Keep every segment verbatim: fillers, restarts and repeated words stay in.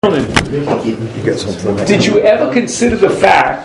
Did you ever consider the fact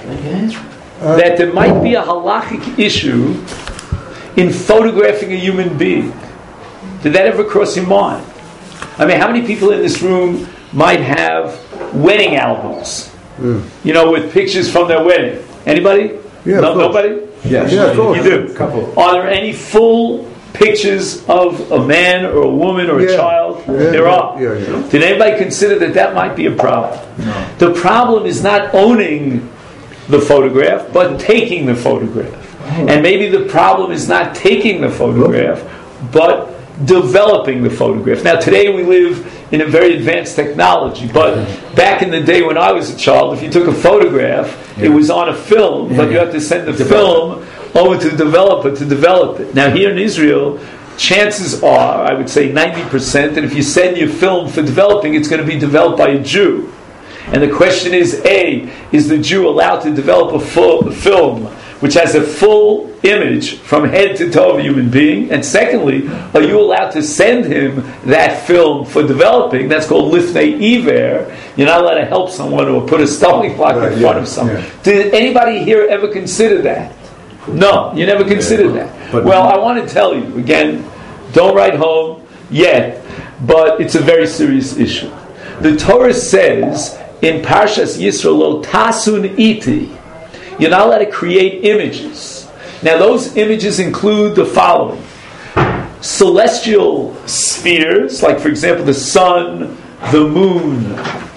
that there might be a halachic issue in photographing a human being? Did that ever cross your mind? I mean, how many people in this room might have wedding albums? Mm. You know, with pictures from their wedding. Anybody? Yeah, no, nobody? Yes. Yeah, of course. You do? Couple. Are there any full pictures of a man or a woman or a yeah. child? Yeah, there yeah, are. Yeah, yeah. Did anybody consider that that might be a problem? No. The problem is not owning the photograph, but taking the photograph. And maybe the problem is not taking the photograph, but developing the photograph. Now, today we live in a very advanced technology, but back in the day when I was a child, if you took a photograph, yeah. it was on a film, yeah, but you had to send the film over to the developer to develop it. Now, here in Israel, chances are, I would say ninety percent, that if you send your film for developing, it's going to be developed by a Jew. And the question is, A, is the Jew allowed to develop a full film which has a full image from head to toe of a human being? And secondly, are you allowed to send him that film for developing? That's called lifnei iver. You're not allowed to help someone or put a stumbling block right, in front yeah, of someone. Yeah. Did anybody here ever consider that? No, you never considered yeah. that. But well, I want to tell you, again, don't write home yet, but it's a very serious issue. The Torah says in Parshas Yisro, Lo tasun iti, you're not allowed to create images. Now, those images include the following: celestial spheres, like, for example, the sun, the moon,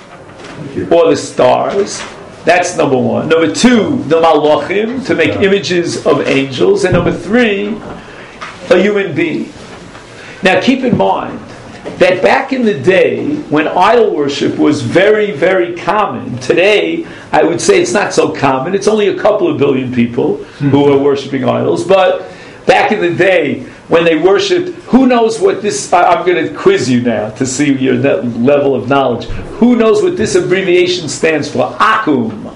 or the stars. That's number one. Number two, the malachim, to make images of angels. And number three, a human being. Now, keep in mind that back in the day, when idol worship was very, very common, today, I would say it's not so common. It's only a couple of billion people mm-hmm. who are worshiping idols. But back in the day, when they worshipped, who knows what this... I'm going to quiz you now to see your level of knowledge. Who knows what this abbreviation stands for? Akum.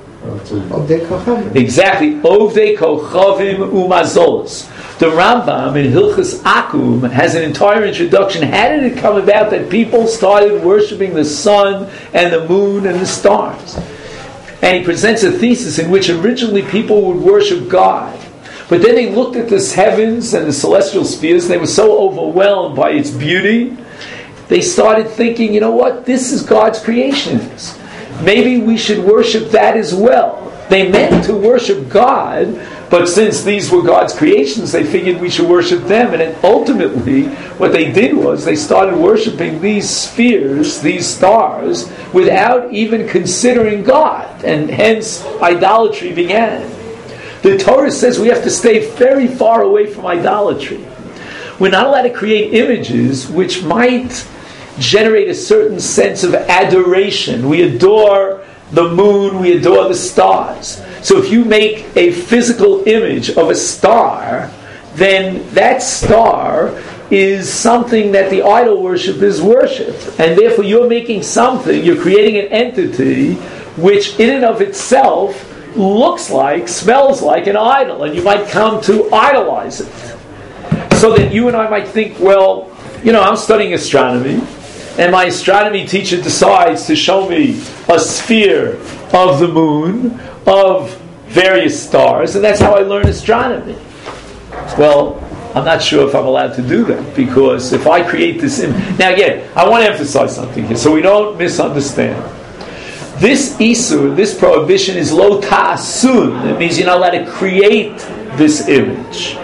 Exactly. Ovdei Kochavim Umazolos. The Rambam in Hilchas Akum has an entire introduction. How did it come about that people started worshipping the sun and the moon and the stars? And he presents a thesis in which originally people would worship God. But then they looked at the heavens and the celestial spheres, and they were so overwhelmed by its beauty, they started thinking, you know what, this is God's creations. Maybe we should worship that as well. They meant to worship God, but since these were God's creations, they figured we should worship them. And then ultimately, what they did was they started worshiping these spheres, these stars, without even considering God. And hence, idolatry began. The Torah says we have to stay very far away from idolatry. We're not allowed to create images which might generate a certain sense of adoration. We adore the moon, we adore the stars. So if you make a physical image of a star, then that star is something that the idol worshippers worship. And therefore you're making something, you're creating an entity which in and of itself looks like, smells like an idol, and you might come to idolize it. So that you and I might think, well, you know, I'm studying astronomy, and my astronomy teacher decides to show me a sphere of the moon, of various stars, and that's how I learn astronomy. Well, I'm not sure if I'm allowed to do that, because if I create this image... Now again, I want to emphasize something here, so we don't misunderstand. This isur, this prohibition, is lo ta'asun. It means you're not allowed to create this image.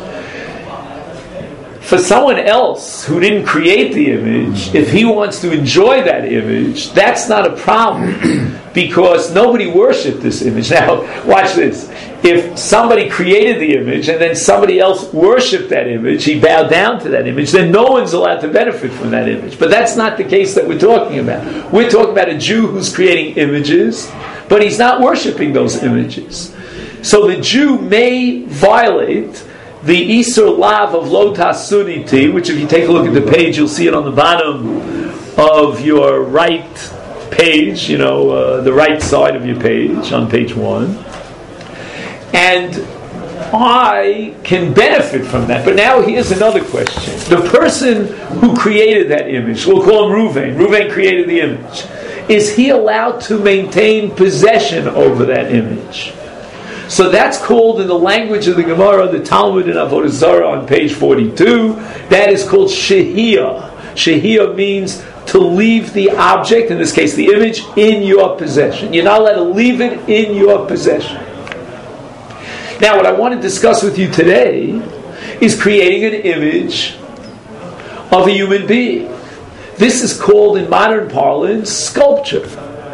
For someone else who didn't create the image, if he wants to enjoy that image, that's not a problem, because nobody worshipped this image. Now, watch this. If somebody created the image and then somebody else worshipped that image, he bowed down to that image, then no one's allowed to benefit from that image. But that's not the case that we're talking about. We're talking about a Jew who's creating images, but he's not worshipping those images. So the Jew may violate the Isur Lav of Lo Tasuniti, which if you take a look at the page, you'll see it on the bottom of your right page, you know, uh, the right side of your page, on page one. And I can benefit from that. But now here's another question. The person who created that image, we'll call him Reuven. Reuven created the image. Is he allowed to maintain possession over that image? So that's called, in the language of the Gemara, the Talmud in Avodah Zarah on page forty-two, that is called shehiyah. Shehiyah means to leave the object, in this case the image, in your possession. You're not allowed to leave it in your possession. Now, what I want to discuss with you today is creating an image of a human being. This is called, in modern parlance, sculpture.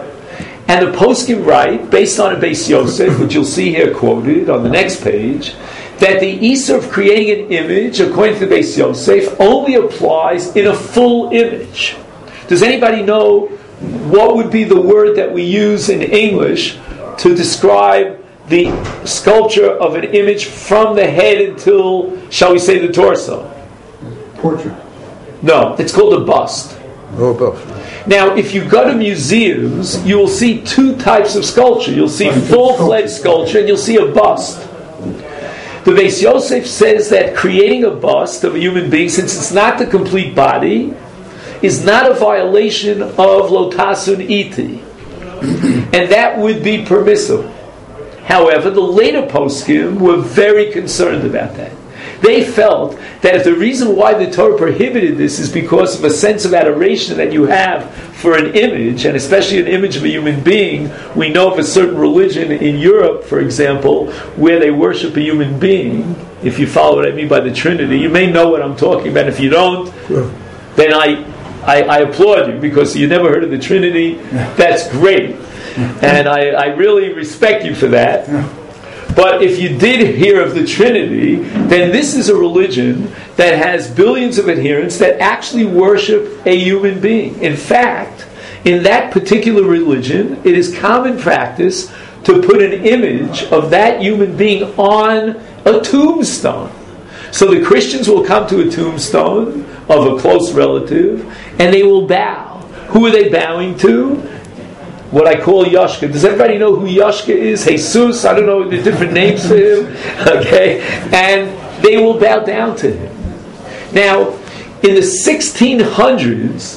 And the poskim write, based on a Beis Yosef, which you'll see here quoted on the next page, that the issur of creating an image, according to the Beis Yosef, only applies in a full image. Does anybody know what would be the word that we use in English to describe the sculpture of an image from the head until, shall we say, the torso? Portrait. No, it's called a bust. Oh, bust. Now, if you go to museums, you will see two types of sculpture. You'll see full-fledged sculpture and you'll see a bust. The Beis Yosef says that creating a bust of a human being, since it's not the complete body, is not a violation of Lotasun Iti. And that would be permissible. However, the later poskim were very concerned about that. They felt that if the reason why the Torah prohibited this is because of a sense of adoration that you have for an image, and especially an image of a human being, we know of a certain religion in Europe, for example, where they worship a human being. If you follow what I mean by the Trinity, you may know what I'm talking about. If you don't, then I, I, I applaud you, because you never heard of the Trinity. That's great. And I, I really respect you for that. But if you did hear of the Trinity, then this is a religion that has billions of adherents that actually worship a human being. In fact, in that particular religion, it is common practice to put an image of that human being on a tombstone. So the Christians will come to a tombstone of a close relative, and they will bow. Who are they bowing to? What I call Yashka. Does everybody know who Yashka is? Jesus? I don't know the different names for him. Okay? And they will bow down to him. Now, in the sixteen hundreds,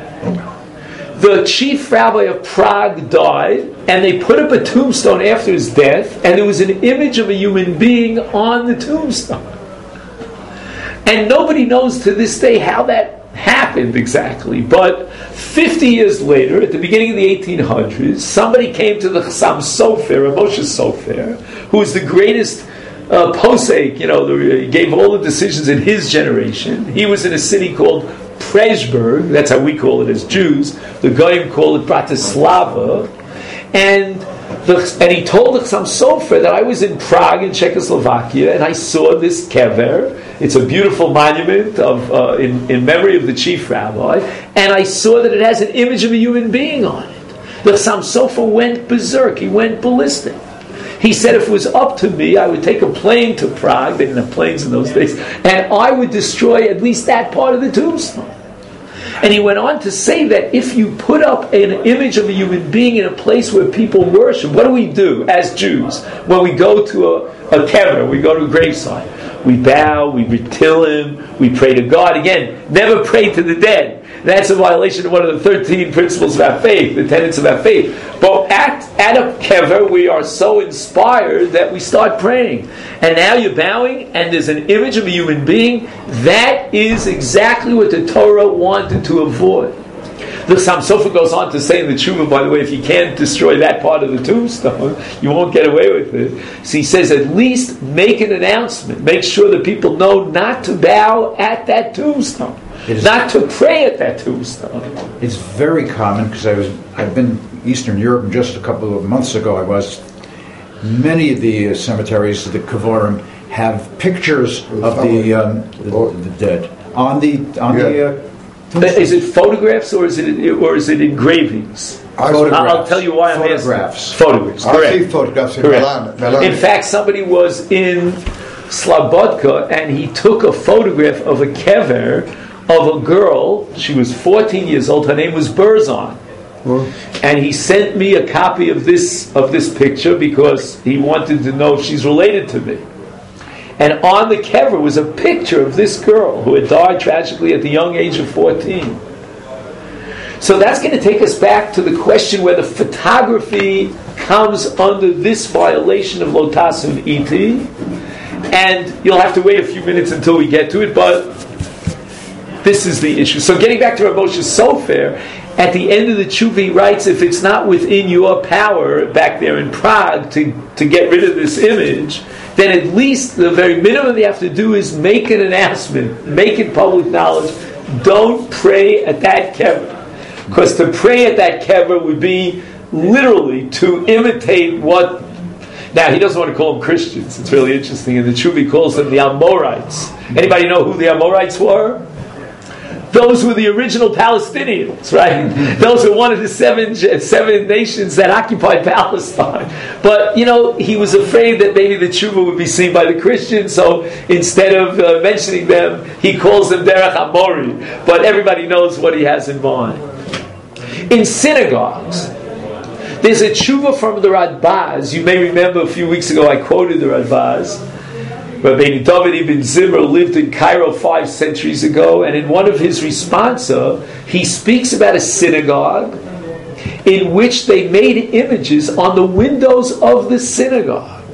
the chief rabbi of Prague died, and they put up a tombstone after his death, and there was an image of a human being on the tombstone. And nobody knows to this day how that happened exactly, but fifty years later, at the beginning of the eighteen hundreds, somebody came to the Chassam Sofer, Moshe Sofer, who was the greatest uh, posek, you know, the, he gave all the decisions in his generation. He was in a city called Pressburg, that's how we call it as Jews. The Goyim call it Bratislava, and the, and he told the Chassam Sofer that I was in Prague in Czechoslovakia, and I saw this kever. It's a beautiful monument of uh, in, in memory of the chief rabbi, and I saw that it has an image of a human being on it. The Chassam Sofer went berserk. He went ballistic. He said if it was up to me, I would take a plane to Prague. They didn't have planes in those days, and I would destroy at least that part of the tombstone. And he went on to say that if you put up an image of a human being in a place where people worship, what do we do as Jews when we go to a, a kever, we go to a gravesite? We bow, we retell him, we pray to God. Again, never pray to the dead. That's a violation of one of the thirteen principles of our faith, the tenets of our faith. But at, at a kever, we are so inspired that we start praying. And now you're bowing, and there's an image of a human being. That is exactly what the Torah wanted to avoid. The Chassam Sofer goes on to say in the Tshuva, by the way, if you can't destroy that part of the tombstone, you won't get away with it. So he says, at least make an announcement. Make sure that people know not to bow at that tombstone. Not to pray at that tombstone. It's very common, because I was, I've been in Eastern Europe, and just a couple of months ago I was. Many of the uh, cemeteries, the Kavorim, have pictures of the, um, the, the dead on the on yeah. the. Uh, Is it photographs or is it or is it engravings? Photographs. I'll tell you why I'm photographs. asking. Photographs. I Correct. see photographs in Correct. Milan. Milan. In fact, somebody was in Slobodka and he took a photograph of a kever of a girl. She was fourteen years old. Her name was Berzon. Well, and he sent me a copy of this of this picture because he wanted to know if she's related to me. And on the kever was a picture of this girl who had died tragically at the young age of fourteen. So that's going to take us back to the question whether photography comes under this violation of lo tasun iti. And you'll have to wait a few minutes until we get to it, but this is the issue. So getting back to Rav Moshe Sofer, at the end of the tshuva he writes, if it's not within your power back there in Prague to, to get rid of this image, then at least the very minimum they have to do is make an announcement, make it public knowledge. Don't pray at that kever. Because to pray at that kever would be literally to imitate what... Now, he doesn't want to call them Christians. It's really interesting. In the tshuva he calls them the Amorites. Anybody know who the Amorites were? Those were the original Palestinians, right? Those were one of the seven seven nations that occupied Palestine. But, you know, he was afraid that maybe the tshuva would be seen by the Christians, so instead of uh, mentioning them, he calls them Derech Amori. But everybody knows what he has in mind. In synagogues, there's a tshuva from the Radbaz. You may remember a few weeks ago I quoted the Radbaz. Rabbeinu David ibn Zimmer lived in Cairo five centuries ago, and in one of his responsa, he speaks about a synagogue in which they made images on the windows of the synagogue.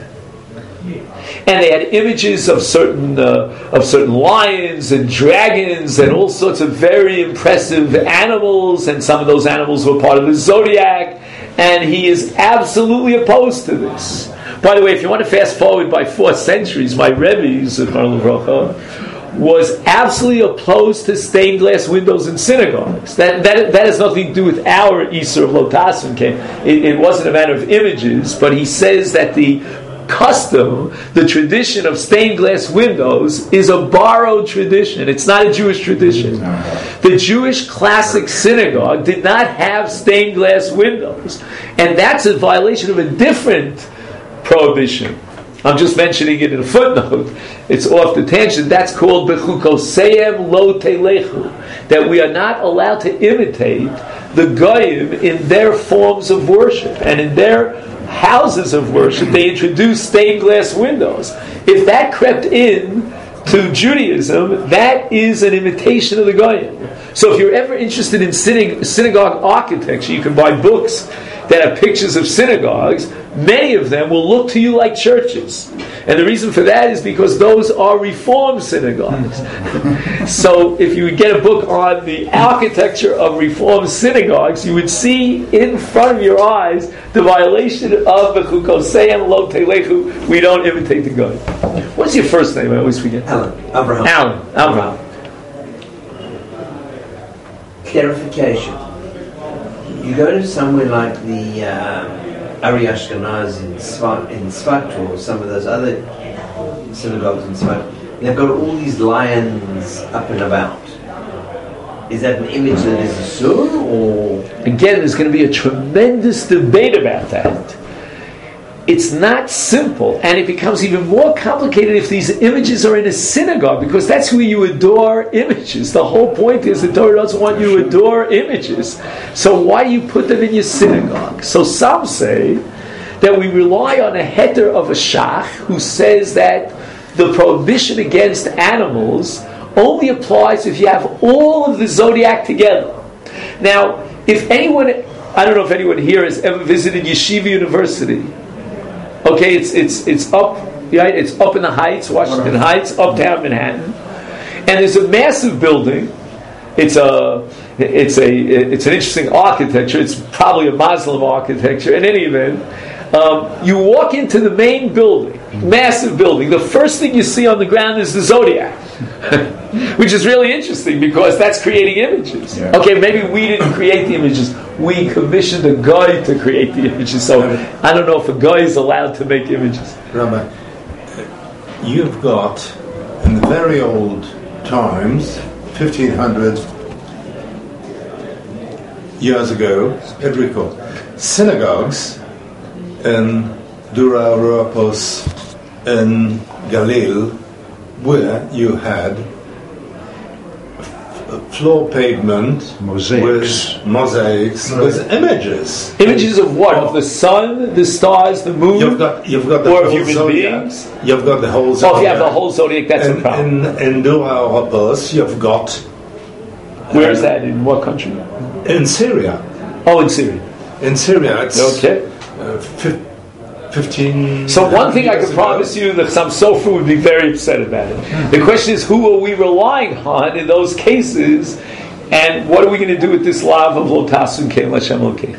And they had images of certain uh, of certain lions and dragons and all sorts of very impressive animals, and some of those animals were part of the zodiac, and he is absolutely opposed to this. By the way, if you want to fast forward by four centuries, my Rebbe, Zichron Livracha, was absolutely opposed to stained glass windows in synagogues. That that, that has nothing to do with our Isur of Lo Tasun. It, it wasn't a matter of images, but he says that the custom, the tradition of stained glass windows is a borrowed tradition. It's not a Jewish tradition. The Jewish classic synagogue did not have stained glass windows. And that's a violation of a different prohibition. I'm just mentioning it in a footnote. It's off the tangent. That's called Bechukoseyem lo telechu. That we are not allowed to imitate the Goyim in their forms of worship. And in their houses of worship, they introduced stained glass windows. If that crept in to Judaism, that is an imitation of the Goyim. So if you're ever interested in synagogue architecture, you can buy books that have pictures of synagogues. Many of them will look to you like churches. And the reason for that is because those are Reform synagogues. So if you would get a book on the architecture of Reform synagogues, you would see in front of your eyes the violation of the Bechukoseyem lo telechu. We don't imitate the God. What's your first name? I always forget. Alan. Abraham. Alan. Abraham. Clarification. You go to somewhere like the uh, Ari Ashkenaz in Svat, in Svat, or some of those other synagogues in Svat, they've got all these lions up and about. Is that an image that is a sur, or...? Again, there's going to be a tremendous debate about that. It's not simple, and it becomes even more complicated if these images are in a synagogue, because that's where you adore images. The whole point is the Torah doesn't want you to adore images. So why do you put them in your synagogue? So some say that we rely on a heter of a shach who says that the prohibition against animals only applies if you have all of the zodiac together. Now, if anyone, I don't know if anyone here has ever visited Yeshiva University. Okay, it's it's it's up, right? It's up in the Heights, Washington Heights, uptown Manhattan, and there's a massive building. It's a it's a it's an interesting architecture. It's probably a Muslim architecture. In any event, um, you walk into the main building, massive building. The first thing you see on the ground is the zodiac, which is really interesting because that's creating images. Yeah. Okay, maybe we didn't create the images. We commissioned a guy to create the images. So I don't know if a guy is allowed to make images. Rabbi, you've got, in the very old times, fifteen hundred years ago, Enrico, synagogues in Dura, Europos, in Galil, where you had floor pavement Mosaics. with mosaics Right. with images. Images of what? Of the sun, the stars, the moon? You've got you've got the Or of whole human zodiac. beings? You've got the whole Oh, zodiac. if you have the whole zodiac, that's in, a problem. In, in Dura Europos, you've got Where is that? In what country? in Syria. Oh, in Syria. In Syria, it's Okay. uh, fif- fifteen. So one thing I years can ago. promise you, the Chassam Sofer would be very upset about it. The question is, who are we relying on in those cases, and what are we going to do with this lav of lo tasun ken l'Hashem Elokeichem?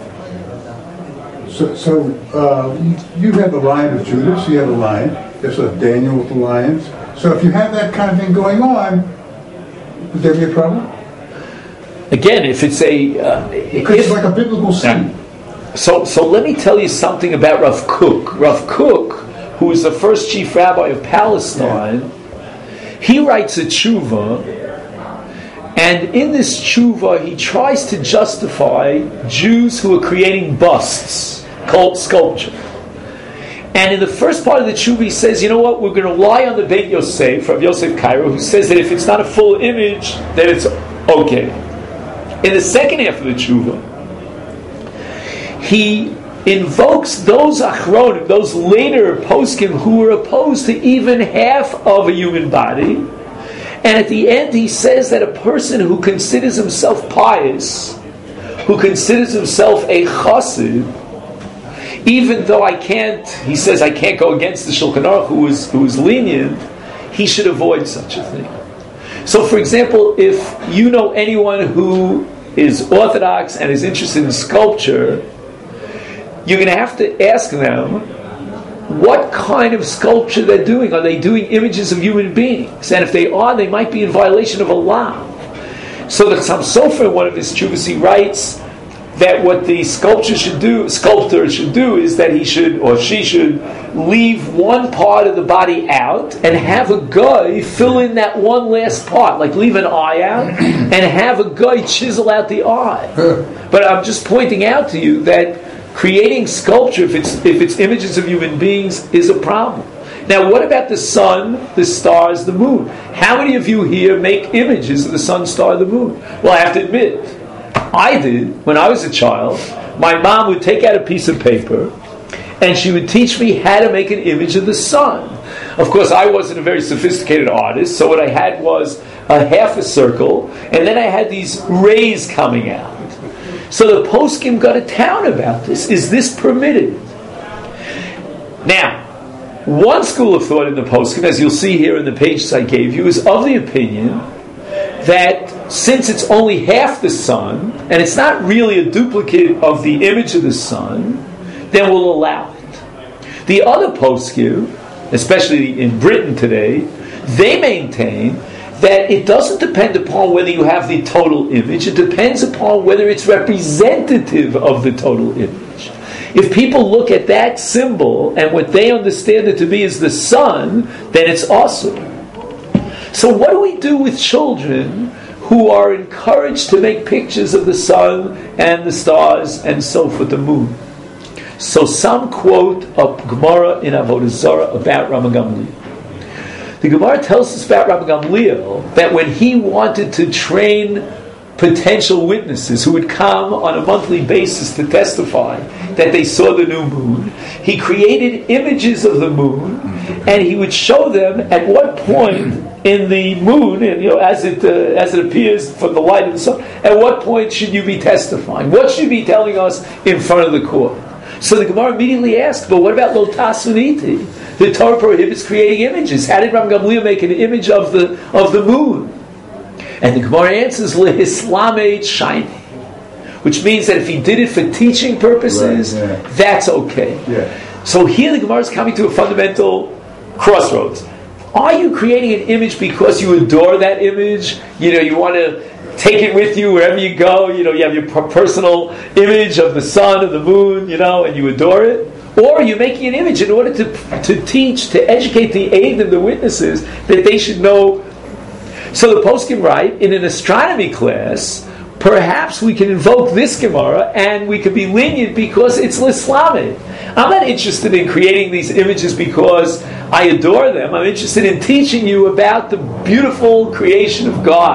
So, so uh, you have the Lion of Judah, so you have a lion. There's a Daniel with the lions. So if you have that kind of thing going on, would there be a problem? Again, if it's a uh, Because if, it's like a biblical scene. so so let me tell you something about Rav Kook. Rav Kook, who is the first chief rabbi of Palestine, he writes a tshuva, and in this tshuva he tries to justify Jews who are creating busts, called sculpture. And in the first part of the tshuva he says, you know what, we're going to rely on the Beit Yosef, Rav Yosef Cairo, who says that if it's not a full image, then it's okay. In the second half of the tshuva, he invokes those achronim, those later poskim who were opposed to even half of a human body, and at the end he says that a person who considers himself pious, who considers himself a chassid, even though I can't, he says I can't go against the Shulchan Aruch who is, who is lenient, he should avoid such a thing. So for example, if you know anyone who is Orthodox and is interested in sculpture, you're going to have to ask them what kind of sculpture they're doing. Are they doing images of human beings? And if they are, they might be in violation of Allah. So the Chassam Sofer, in one of his tshuvas, he writes that what the sculptor should do, sculptor should do, is that he should or she should leave one part of the body out and have a guy fill in that one last part, like leave an eye out and have a guy chisel out the eye. But I'm just pointing out to you that creating sculpture, if it's if it's images of human beings, is a problem. Now, what about the sun, the stars, the moon? How many of you here make images of the sun, star, the moon? Well, I have to admit, I did when I was a child. My mom would take out a piece of paper and she would teach me how to make an image of the sun. Of course, I wasn't a very sophisticated artist, so what I had was a half a circle, and then I had these rays coming out. So the poskim got a town about this. Is this permitted? Now, one school of thought in the poskim, as you'll see here in the pages I gave you, is of the opinion that since it's only half the sun, and it's not really a duplicate of the image of the sun, then we'll allow it. The other poskim, especially in Britain today, they maintain that it doesn't depend upon whether you have the total image, it depends upon whether it's representative of the total image. If people look at that symbol and what they understand it to be is the sun, then it's awesome. So what do we do with children who are encouraged to make pictures of the sun and the stars and so forth, the moon? So some quote a Gemara in Avodah Zarah about Rabbi Gamliel. The Gemara tells us about Rabbi Gamliel that when he wanted to train potential witnesses who would come on a monthly basis to testify that they saw the new moon, he created images of the moon and he would show them at what point in the moon, and you know, as it uh, as it appears from the light of the sun, at what point should you be testifying? What should you be telling us in front of the court? So the Gemara immediately asked, but what about lo tasuniti? The Torah prohibits creating images. How did Rabbi Gamliel make an image of the of the moon? And the Gemara answers, lehislameit shiny, which means that if he did it for teaching purposes, right, yeah. that's okay. Yeah. So here the Gemara is coming to a fundamental crossroads. Are you creating an image because you adore that image? You know, you want to take it with you wherever you go. You know, you have your personal image of the sun, of the moon, you know, and you adore it. Or are you making an image in order to to teach, to educate the aid and the witnesses that they should know? So the poskim write, in an astronomy class, perhaps we can invoke this Gemara and we could be lenient because it's l'Islamid. I'm not interested in creating these images because I adore them. I'm interested in teaching you about the beautiful creation of God.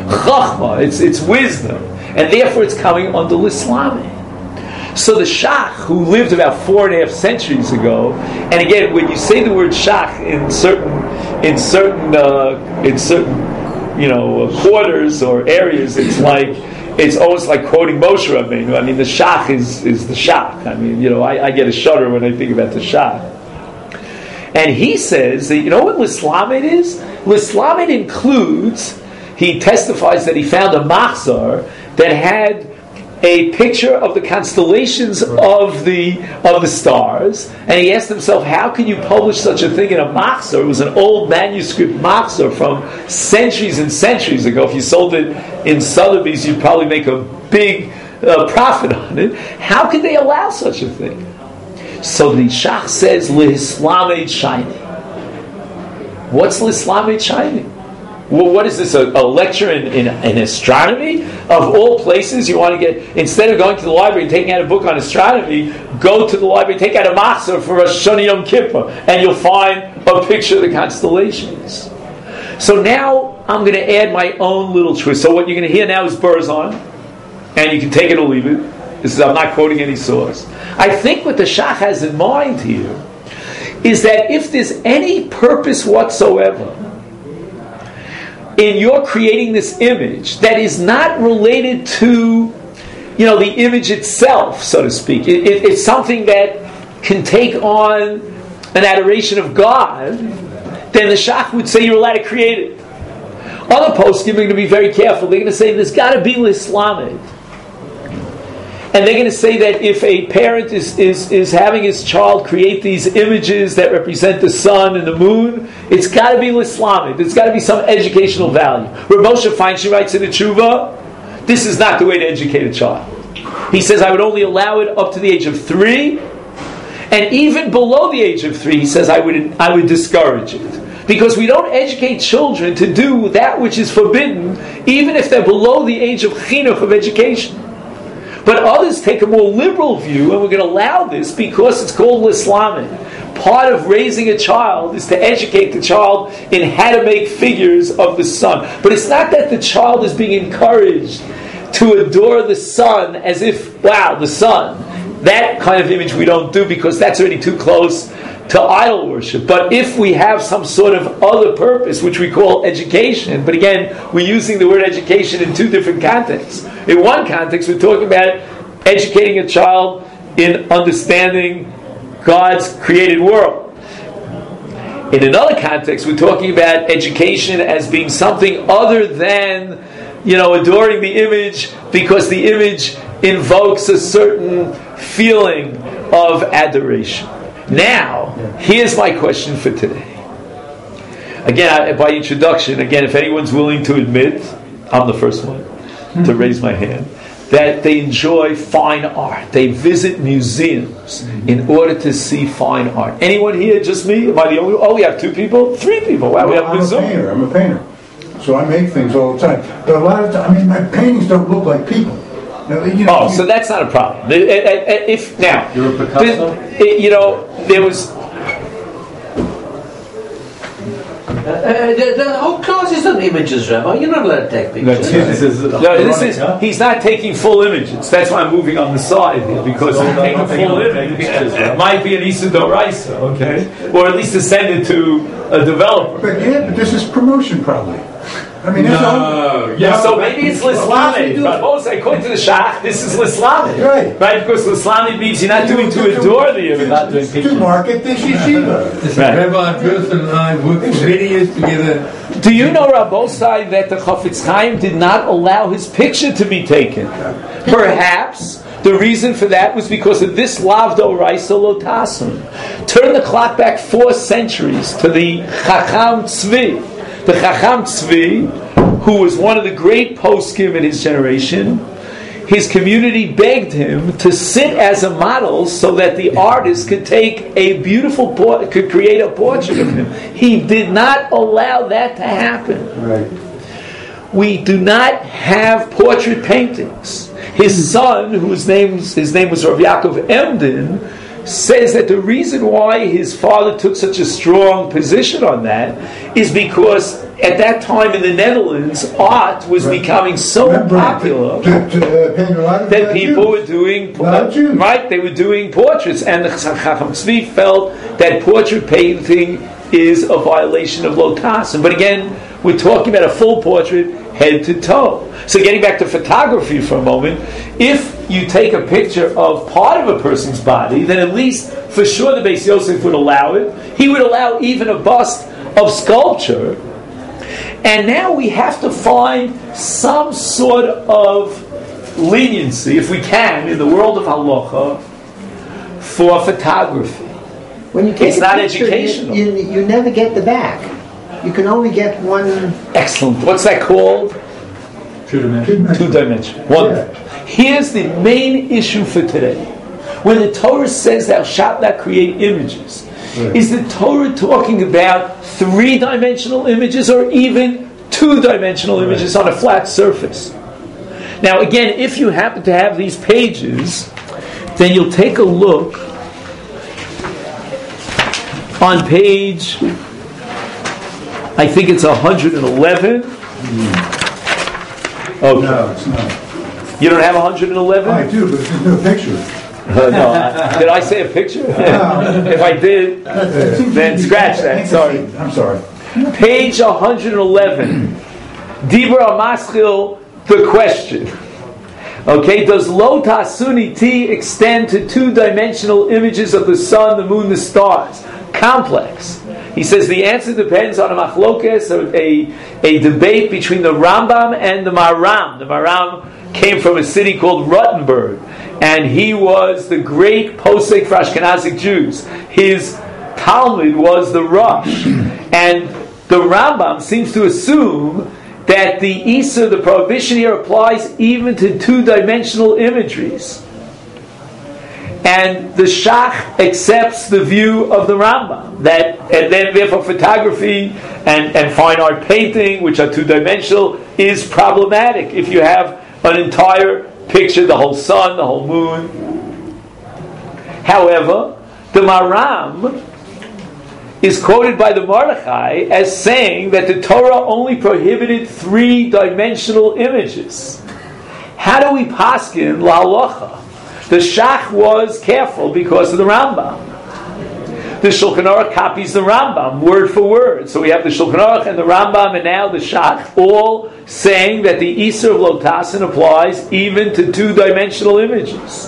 chachma, it's, it's wisdom, and therefore it's coming under Lislami. So the Shach, who lived about four and a half centuries ago, and again, when you say the word Shach in certain, in certain, uh, in certain, you know, quarters or areas, it's like, it's almost like quoting Moshe Rabbeinu. I mean, the Shach is, is the Shach. I mean, you know, I, I get a shudder when I think about the Shach. And he says that, you know what Lislamed is? Lislamed includes, he testifies that he found a machzor that had a picture of the constellations of the of the stars, and he asked himself, how can you publish such a thing in a machzor? It was an old manuscript machzor from centuries and centuries ago. If you sold it in Sotheby's, you'd probably make a big uh, profit on it. How could they allow such a thing? So the Shach says, Lislamed Shiny. What's Lislamed Shiny? Well, what is this, a, a lecture in, in, in astronomy? Of all places, you want to get, instead of going to the library and taking out a book on astronomy, go to the library, take out a machzor for Rosh Hashanah Yom Kippur, and you'll find a picture of the constellations. So now I'm going to add my own little twist. So what you're going to hear now is Berzon, and you can take it or leave it. This is, I'm not quoting any source. I think what the Shach has in mind here is that if there's any purpose whatsoever in your creating this image that is not related to, you know, the image itself, so to speak, it, it, it's something that can take on an adoration of God, then the Shach would say you're allowed to create it. Other poskim are going to be very careful. They're going to say there's got to be Lislamed. And they're going to say that if a parent is, is, is having his child create these images that represent the sun and the moon, it's got to be Lislamed. There's got to be some educational value. Where Moshe Feinstein writes in the Tshuva, this is not the way to educate a child. He says, I would only allow it up to the age of three, and even below the age of three, he says, I would I would discourage it. Because we don't educate children to do that which is forbidden, even if they're below the age of chinuch, of education. But others take a more liberal view, and we're going to allow this because it's called Lislamed. Part of raising a child is to educate the child in how to make figures of the sun. But it's not that the child is being encouraged to adore the sun as if, wow, the sun. That kind of image we don't do because that's already too close to idol worship. But if we have some sort of other purpose, which we call education, but again, we're using the word education in two different contexts. In one context, we're talking about educating a child in understanding God's created world. In another context, we're talking about education as being something other than, you know, adoring the image because the image invokes a certain feeling of adoration. Now, here's my question for today. Again, I, by introduction, again, if anyone's willing to admit, I'm the first one to raise my hand, that they enjoy fine art. They visit museums in order to see fine art. Anyone here? Just me? Am I the only one? Oh, we have two people? Three people. Wow, well, we have I'm a a Zoom. painter. I'm a painter. So I make things all the time. But a lot of times, I mean, my paintings don't look like people. Now, you know, Oh, so that's not a problem. If now, You're a Picasso? the- you know, there was. Uh, uh, the, the whole class isn't images, Rabbi. You're not allowed to take pictures. This is No, this is. He's not taking full images. That's why I'm moving on the side here because he's taking a full image. It might be an Issa Doraisa, okay, or at least to send it to a developer. but yeah, but this is promotion probably. I mean, that's all. No. Yeah, so maybe it's Well, why should you Lislamed. do But it? most, according to the Shach, this is Lislamed. Right. Right, because Lislamed means you're not doing to adore the image. Not doing To pictures. market the yeshiva. Right. Rabbi Gerson and I worked for many years together. Do you know, Rabbosai, that the Chafetz Chaim did not allow his picture to be taken? Perhaps the reason for that was because of this Lavdo Raisa Lotasun. Turn the clock back four centuries to the Chacham Tzvi. The Chacham Tzvi, who was one of the great poskim in his generation, his community begged him to sit as a model so that the artist could take a beautiful por- could create a portrait of him. He did not allow that to happen. Right. We do not have portrait paintings. His son, whose name his name was Rav Yaakov Emden, says that the reason why his father took such a strong position on that is because at that time in the Netherlands, art was right. becoming so right. popular to, to, uh, paint a lot of that people Jews. were doing uh, right. They were doing portraits, and the Chacham Tzvi felt that portrait painting is a violation of Lotasim. But again, we're talking about a full portrait, head to toe. So getting back to photography for a moment, if you take a picture of part of a person's body, then at least for sure the Beis Yosef would allow it. He would allow even a bust of sculpture. And now we have to find some sort of leniency, if we can, in the world of halacha for photography. When you take it's a not picture, educational. You, you, you never get the back. You can only get one. Excellent. What's that called? Two dimensional. Two dimensional. Wonderful. Yeah. Here's the main issue for today. When the Torah says thou shalt not create images, right. is the Torah talking about three-dimensional images or even two-dimensional right. images on a flat surface? Now again, if you happen to have these pages, then you'll take a look on page, I think it's one hundred eleven. Okay. No, it's not. You don't have one hundred eleven? Oh, I do, but there's no picture. Uh, no, I, did I say a picture? If I did, then scratch that. Sorry. I'm sorry. Page one hundred eleven. Dibra Maschil, the question. Okay, does Lo Tasuni T extend to two-dimensional images of the sun, the moon, the stars? Complex. He says the answer depends on a machlokes, a, a debate between the Rambam and the Maram. The Maram came from a city called Rottenburg, and he was the great posek for Ashkenazic Jews. His Talmud was the Rosh, and the Rambam seems to assume that the Isur, the prohibition here, applies even to two-dimensional imageries. And the Shach accepts the view of the Rambam, that, and then therefore photography and, and fine art painting, which are two-dimensional, is problematic if you have an entire picture, the whole sun, the whole moon. However, the Maram is quoted by the Mordechai as saying that the Torah only prohibited three-dimensional images. How do we paskin la'alocha? The Shach was careful because of the Rambam. The Shulchan Aruch copies the Rambam word for word. So we have the Shulchan Aruch and the Rambam and now the Shach all saying that the Isur of Lotasin applies even to two-dimensional images.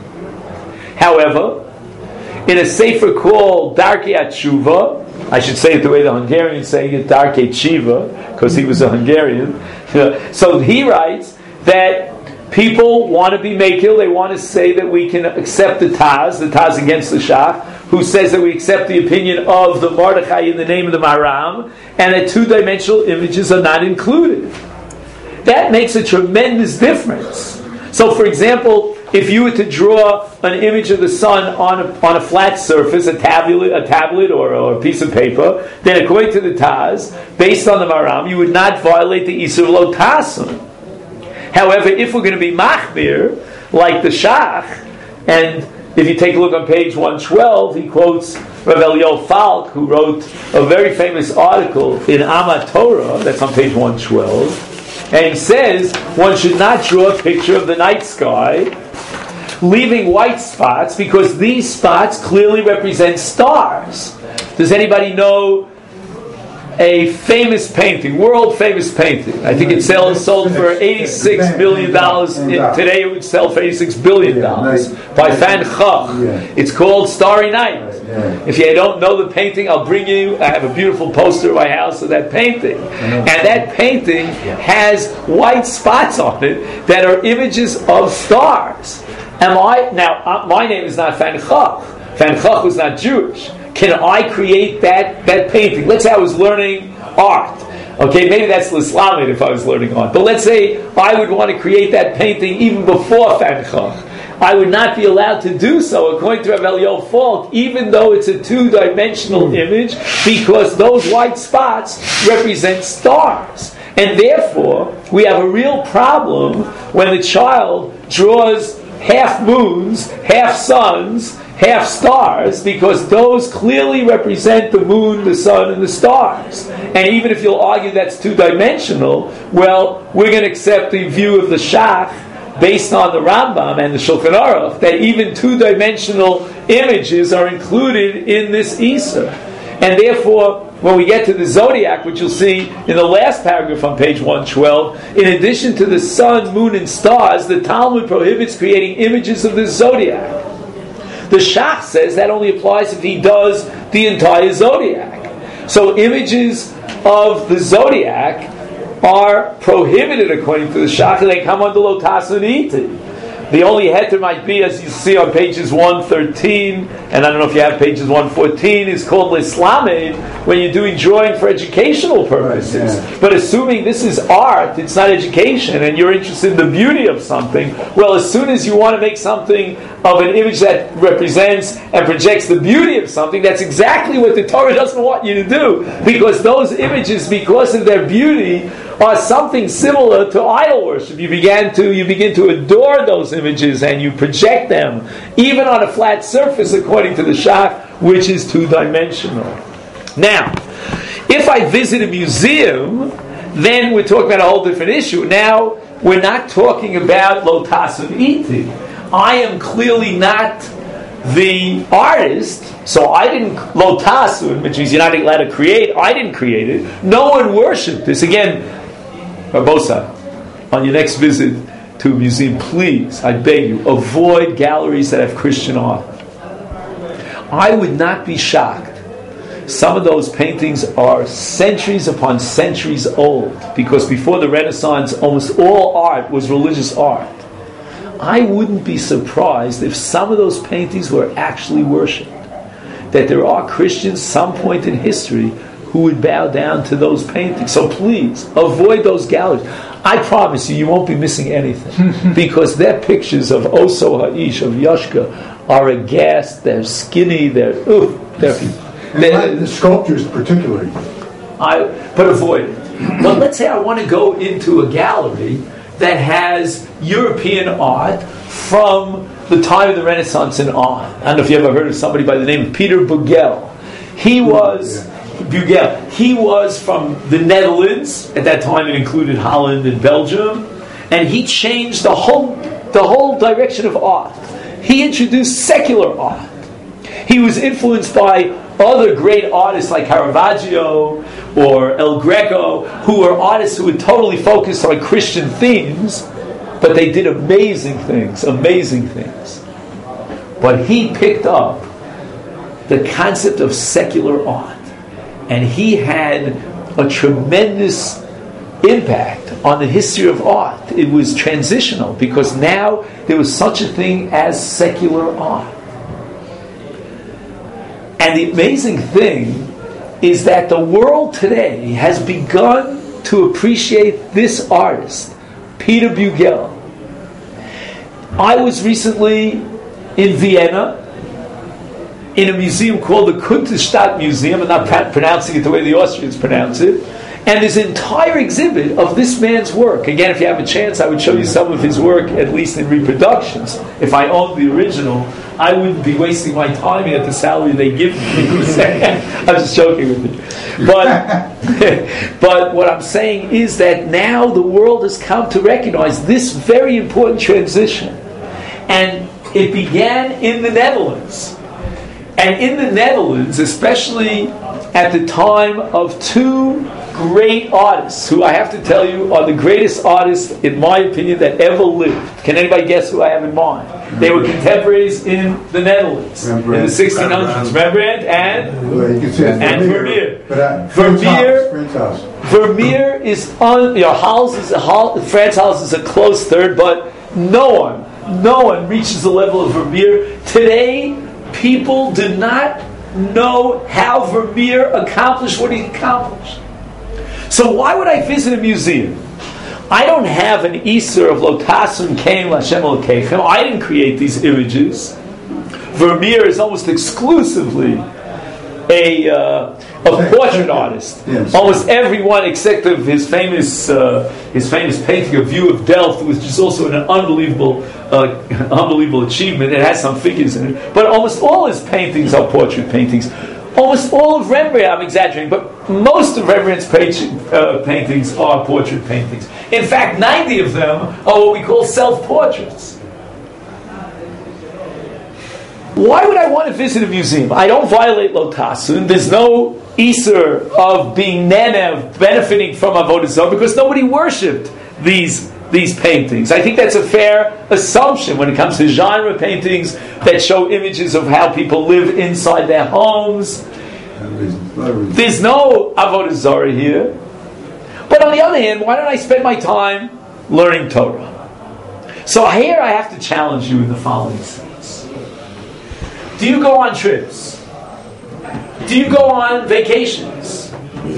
However, in a sefer called Darkei Tshuva, I should say it the way the Hungarians say it, Darkei Tshuva, because he was a Hungarian. So he writes that people want to be makil, they want to say that we can accept the Taz, the Taz against the Shach, who says that we accept the opinion of the Mordechai in the name of the Maram, and that two-dimensional images are not included. That makes a tremendous difference. So, for example, if you were to draw an image of the sun on a, on a flat surface, a tablet, a tablet or, or a piece of paper, then according to the Taz, based on the Maram, you would not violate the Isur Lo Tasun. However, if we're going to be machmir, like the Shach, and if you take a look on page one twelve, he quotes Rav Eliyahu Falk, who wrote a very famous article in Amat Torah, that's on page one twelve, and he says one should not draw a picture of the night sky, leaving white spots, because these spots clearly represent stars. Does anybody know a famous painting, world famous painting? I think it sells, sold for eighty-six billion dollars. Today it would sell for eighty-six billion dollars by Van Gogh. It's called Starry Night. If you don't know the painting, I'll bring you, I have a beautiful poster in my house of that painting. And that painting has white spots on it that are images of stars. Am I, now, uh, my name is not Van Gogh. Van Gogh was not Jewish. Can I create that, that painting? Let's say I was learning art. Okay, maybe that's Islamid if I was learning art. But let's say I would want to create that painting even before Van Gogh. I would not be allowed to do so, according to Rav Eliyahu Falk, even though it's a two-dimensional image, because those white spots represent stars. And therefore, we have a real problem when the child draws half moons, half suns, half stars, because those clearly represent the moon, the sun, and the stars. And even if you'll argue that's two-dimensional, well, we're going to accept the view of the Shach based on the Rambam and the Shulchan Aruch, that even two-dimensional images are included in this Isur. And therefore, when we get to the zodiac, which you'll see in the last paragraph on page one twelve, in addition to the sun, moon, and stars, the Talmud prohibits creating images of the zodiac. The Shach says that only applies if he does the entire zodiac. So images of the zodiac are prohibited according to the Shach, and they come under Lotasun Iti. The only heter might be, as you see on pages one thirteen, and I don't know if you have pages one fourteen, is called Lislamed, when you're doing drawing for educational purposes. Right, yeah. But assuming this is art, it's not education, and you're interested in the beauty of something, well, as soon as you want to make something of an image that represents and projects the beauty of something, that's exactly what the Torah doesn't want you to do. Because those images, because of their beauty, are something similar to idol worship. You began to you begin to adore those images and you project them, even on a flat surface, according to the Shach, which is two-dimensional. Now, if I visit a museum, then we're talking about a whole different issue. Now, we're not talking about Lotasun Iti. I am clearly not the artist, so I didn't, Lotasun, which means you're not allowed to create, I didn't create it. No one worshipped this. Again, Barbosa, on your next visit to a museum, please, I beg you, avoid galleries that have Christian art. I would not be shocked. Some of those paintings are centuries upon centuries old, because before the Renaissance, almost all art was religious art. I wouldn't be surprised if some of those paintings were actually worshipped. That there are Christians, some point in history, who would bow down to those paintings. So please, avoid those galleries. I promise you, you won't be missing anything. Because their pictures of Oso Ha'ish, of Yoshka, are aghast, they're skinny, they're, ooh, they're... they're the sculptures particularly. I, but avoid it. But let's say I want to go into a gallery that has European art from the time of the Renaissance and on. I don't know if you ever heard of somebody by the name of Peter Bruegel. He was... Yeah. Bruegel. He was from the Netherlands. At that time, it included Holland and Belgium, and he changed the whole the whole direction of art. He introduced secular art. He was influenced by other great artists like Caravaggio or El Greco, who were artists who were totally focused on Christian themes, but they did amazing things, amazing things. But he picked up the concept of secular art. And he had a tremendous impact on the history of art. It was transitional because now there was such a thing as secular art. And the amazing thing is that the world today has begun to appreciate this artist, Peter Bruegel. I was recently in Vienna, in a museum called the Kunststadt Museum. I'm not pr- pronouncing it the way the Austrians pronounce it. And there's an entire exhibit of this man's work. Again, if you have a chance, I would show you some of his work, at least in reproductions. If I owned the original, I wouldn't be wasting my time at the salary they give me. I'm just joking with you. But, but what I'm saying is that now the world has come to recognize this very important transition. And it began in the Netherlands. And in the Netherlands, especially at the time of two great artists, who I have to tell you are the greatest artists, in my opinion, that ever lived. Can anybody guess who I have in mind? They were contemporaries in the Netherlands Rembrandt. In the sixteen hundreds. Rembrandt and, well, you can say and Vermeer. But, uh, Vermeer, Frans Vermeer is on. You know, Hals is a Hal, Frans Hals is a close third, but no one, no one reaches the level of Vermeer today. People do not know how Vermeer accomplished what he accomplished. So why would I visit a museum? I don't have an Isur of Lotasun Keim L'Hashem Elokeichem. I didn't create these images. Vermeer is almost exclusively a uh, a portrait artist. Yes. Almost everyone, except of his famous uh, his famous painting of View of Delft, which is also an unbelievable uh, unbelievable achievement. It has some figures in it, but almost all his paintings are portrait paintings. Almost all of Rembrandt, I'm exaggerating, but most of Rembrandt's pa- uh, paintings are portrait paintings. In fact, ninety of them are what we call self-portraits. Why would I want to visit a museum? I don't violate Lotasun. There's no Isser of being Nenev, benefiting from Avodah Zarah, because nobody worshipped these these paintings. I think that's a fair assumption when it comes to genre paintings that show images of how people live inside their homes. There's no Avodah Zarah here. But on the other hand, why don't I spend my time learning Torah? So here I have to challenge you in the following sense. Do you go on trips? Do you go on vacations?